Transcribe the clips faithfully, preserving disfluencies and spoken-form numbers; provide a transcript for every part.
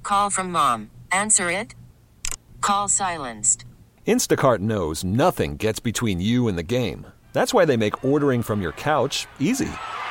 Call from mom. Answer it. Call silenced. Instacart knows nothing gets between you and the game. That's why they make ordering from your couch easy.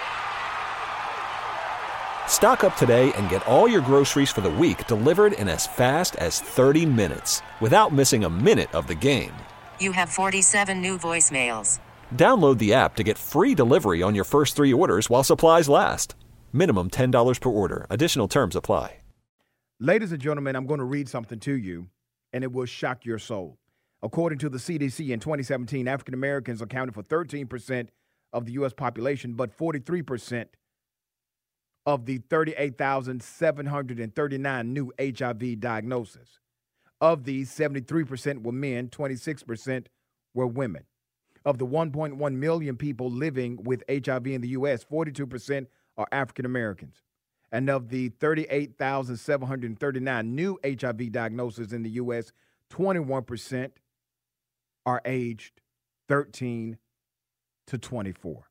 Stock up today and get all your groceries for the week delivered in as fast as thirty minutes without missing a minute of the game. You have forty-seven new voicemails. Download the app to get free delivery on your first three orders while supplies last. Minimum ten dollars per order. Additional terms apply. Ladies and gentlemen, I'm going to read something to you, and it will shock your soul. According to the C D C, in twenty seventeen, African Americans accounted for thirteen percent of the U S population, but forty-three percent of the thirty-eight thousand seven hundred thirty-nine new H I V diagnoses. Of these, seventy-three percent were men, twenty-six percent were women. Of the one point one million people living with H I V in the U S, forty-two percent are African Americans. And of the thirty-eight thousand seven hundred thirty-nine new H I V diagnoses in the U S, twenty-one percent are aged thirteen to twenty-four.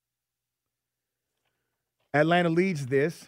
Atlanta leads this.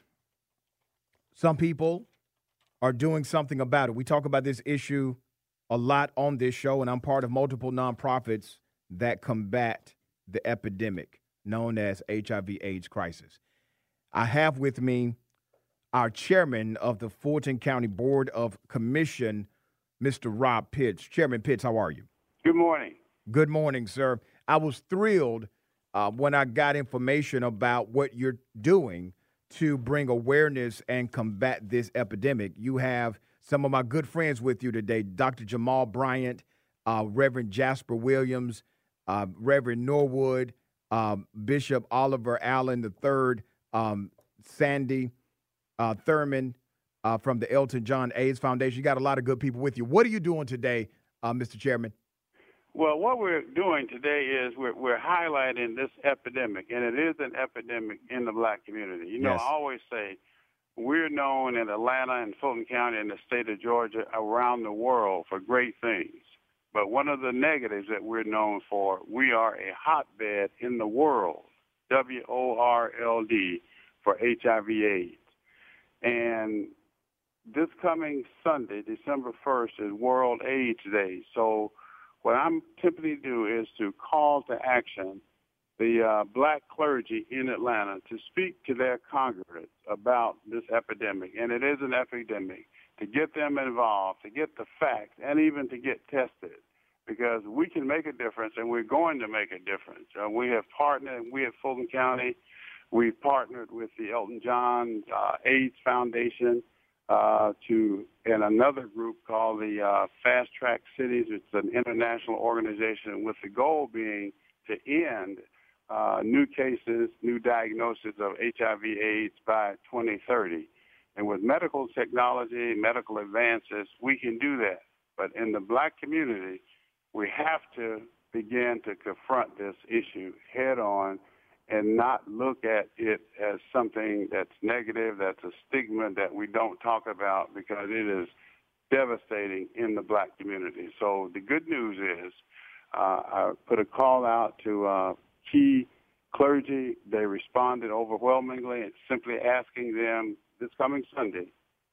Some people are doing something about it. We talk about this issue a lot on this show, and I'm part of multiple nonprofits that combat the epidemic known as H I V AIDS crisis. I have with me our chairman of the Fulton County Board of Commission, Mister Rob Pitts. Chairman Pitts, how are you? Good morning. Good morning, sir. I was thrilled uh, when I got information about what you're doing to bring awareness and combat this epidemic. You have some of my good friends with you today, Doctor Jamal Bryant, uh, Reverend Jasper Williams, uh, Reverend Norwood, uh, Bishop Oliver Allen the third, um, Sandy uh, Thurman uh, from the Elton John AIDS Foundation. You got a lot of good people with you. What are you doing today, uh, Mister Chairman? Well, what we're doing today is we're, we're highlighting this epidemic, and it is an epidemic in the black community. You know, Yes. I always say we're known in Atlanta and Fulton County and the state of Georgia around the world for great things. But one of the negatives that we're known for, we are a hotbed in the world, W O R L D, for H I V AIDS. And this coming Sunday, December first, is World AIDS Day. So what I'm attempting to do is to call to action the uh, black clergy in Atlanta to speak to their congregants about this epidemic, and it is an epidemic, to get them involved, to get the facts, and even to get tested, because we can make a difference, and we're going to make a difference. Uh, we have partnered, we at Fulton County, we've partnered with the Elton John uh, AIDS Foundation, Uh, to and another group called the uh, Fast Track Cities. It's an international organization with the goal being to end uh, new cases, new diagnoses of H I V AIDS by twenty thirty. And with medical technology, medical advances, we can do that. But in the black community, we have to begin to confront this issue head on and not look at it as something that's negative, that's a stigma that we don't talk about, because it is devastating in the black community. So the good news is uh, I put a call out to uh, key clergy. They responded overwhelmingly, and simply asking them this coming Sunday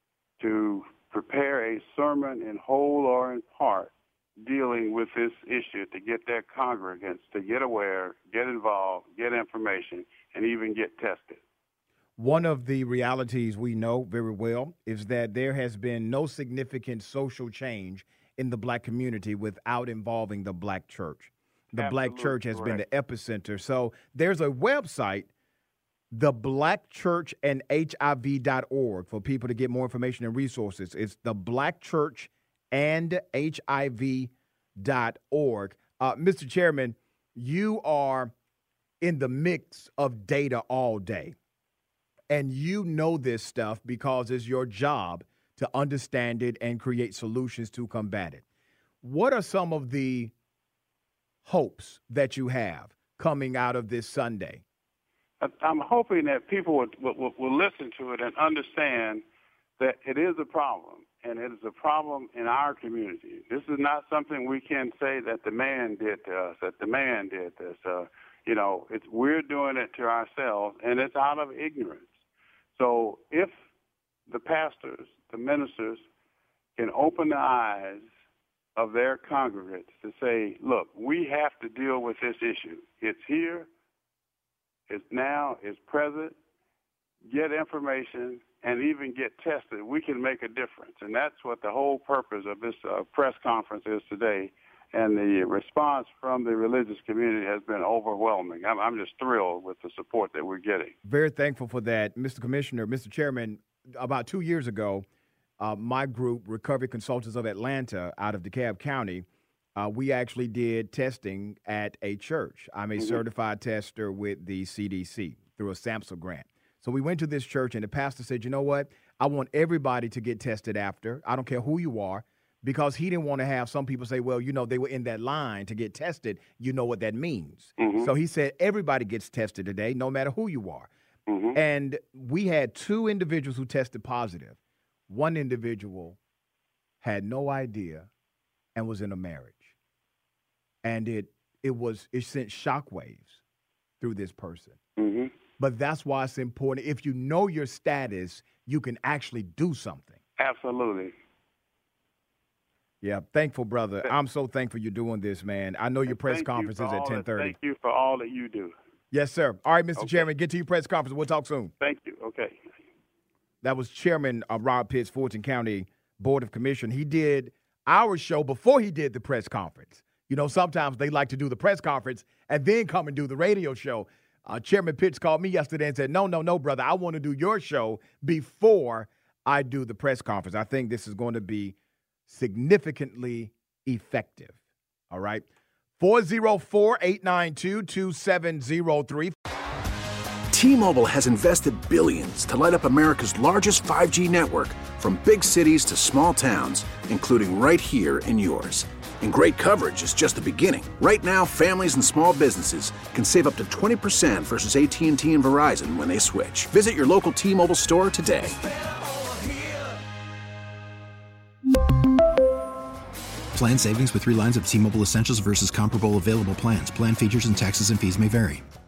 to prepare a sermon in whole or in part dealing with this issue, to get their congregants to get aware, get involved, get information, and even get tested. One of the realities we know very well is that there has been no significant social change in the black community without involving the black church. The Absolutely black church has correct. been the epicenter. So there's a website, the black church and H I V dot org, for people to get more information and resources. It's the black church and H I V dot org. Uh, Mister Chairman, you are in the mix of data all day, and you know this stuff because it's your job to understand it and create solutions to combat it. What are some of the hopes that you have coming out of this Sunday? I'm hoping that people will, will, will listen to it and understand that it is a problem. And it is a problem in our community. This is not something we can say that the man did to us, that the man did this. Uh, you know, it's we're doing it to ourselves, and it's out of ignorance. So if the pastors, the ministers can open the eyes of their congregants to say, look, we have to deal with this issue. It's here, it's now, it's present. Get information and even get tested. We can make a difference. And that's what the whole purpose of this uh, press conference is today. And the response from the religious community has been overwhelming. I'm, I'm just thrilled with the support that we're getting. Very thankful for that. Mister Commissioner, Mister Chairman, about two years ago, uh, my group, Recovery Consultants of Atlanta, out of DeKalb County, uh, we actually did testing at a church. I'm a mm-hmm. certified tester with the C D C through a SAMHSA grant. So we went to this church, and the pastor said, you know what? I want everybody to get tested after. I don't care who you are, because he didn't want to have some people say, well, you know, they were in that line to get tested. You know what that means. Mm-hmm. So he said everybody gets tested today, no matter who you are. Mm-hmm. And we had two individuals who tested positive. One individual had no idea and was in a marriage. And it it was it sent shockwaves through this person. Mm-hmm. But that's why it's important. If you know your status, you can actually do something. Absolutely. Yeah, thankful, brother. I'm so thankful you're doing this, man. I know your press thank conference you is at ten thirty. Thank you for all that you do. Yes, sir. All right, Mister Okay. Chairman, get to your press conference. We'll talk soon. Thank you. Okay. That was Chairman uh, Rob Pitts, Fulton County Board of Commission. He did our show before he did the press conference. You know, sometimes they like to do the press conference and then come and do the radio show. Uh, Chairman Pitts called me yesterday and said, no, no, no, brother, I want to do your show before I do the press conference. I think this is going to be significantly effective. All right. four oh four, eight nine two, two seven oh three. T-Mobile has invested billions to light up America's largest five G network, from big cities to small towns, including right here in yours. And great coverage is just the beginning. Right now, families and small businesses can save up to twenty percent versus A T and T and Verizon when they switch. Visit your local T-Mobile store today. Plan savings with three lines of T-Mobile Essentials versus comparable available plans. Plan features and taxes and fees may vary.